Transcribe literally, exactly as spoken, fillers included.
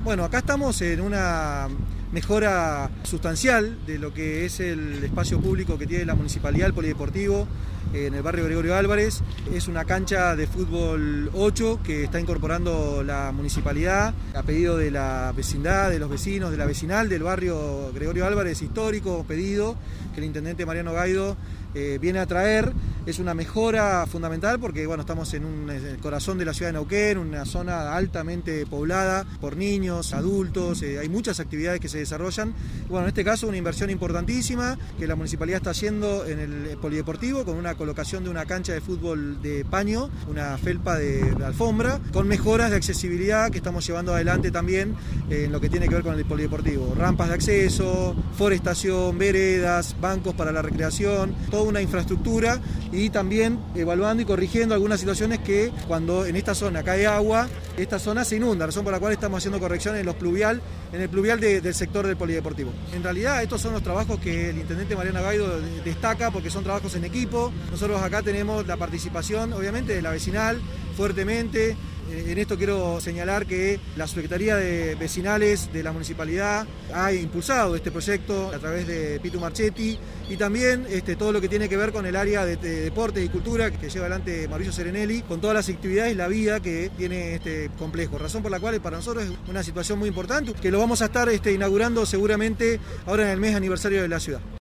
Bueno, acá estamos en una mejora sustancial de lo que es el espacio público que tiene la municipalidad, el polideportivo, en el barrio Gregorio Álvarez. Es una cancha de fútbol ocho que está incorporando la municipalidad a pedido de la vecindad, de los vecinos, de la vecinal del barrio Gregorio Álvarez histórico, pedido que el intendente Mariano Gaido eh, viene a traer. Es una mejora fundamental porque bueno, estamos en, un, en el corazón de la ciudad de Neuquén, una zona altamente poblada por niños, adultos, eh, hay muchas actividades que se desarrollan. Bueno, en este caso una inversión importantísima que la municipalidad está haciendo en el polideportivo con una colocación de una cancha de fútbol de paño, una felpa de, de alfombra, con mejoras de accesibilidad que estamos llevando adelante también eh, en lo que tiene que ver con el polideportivo. Rampas de acceso, forestación, veredas, bancos para la recreación, toda una infraestructura y también evaluando y corrigiendo algunas situaciones que cuando en esta zona cae agua, esta zona se inunda, razón por la cual estamos haciendo correcciones en los pluvial, en el pluvial de, del sector del polideportivo. En realidad estos son los trabajos que el intendente Mariano Gaido destaca porque son trabajos en equipo. Nosotros acá tenemos la participación obviamente de la vecinal fuertemente. En esto quiero señalar que la Secretaría de Vecinales de la Municipalidad ha impulsado este proyecto a través de Pitu Marchetti y también este, todo lo que tiene que ver con el área de, de deportes y cultura que lleva adelante Mauricio Serenelli, con todas las actividades y la vida que tiene este complejo, razón por la cual para nosotros es una situación muy importante que lo vamos a estar este, inaugurando seguramente ahora en el mes aniversario de la ciudad.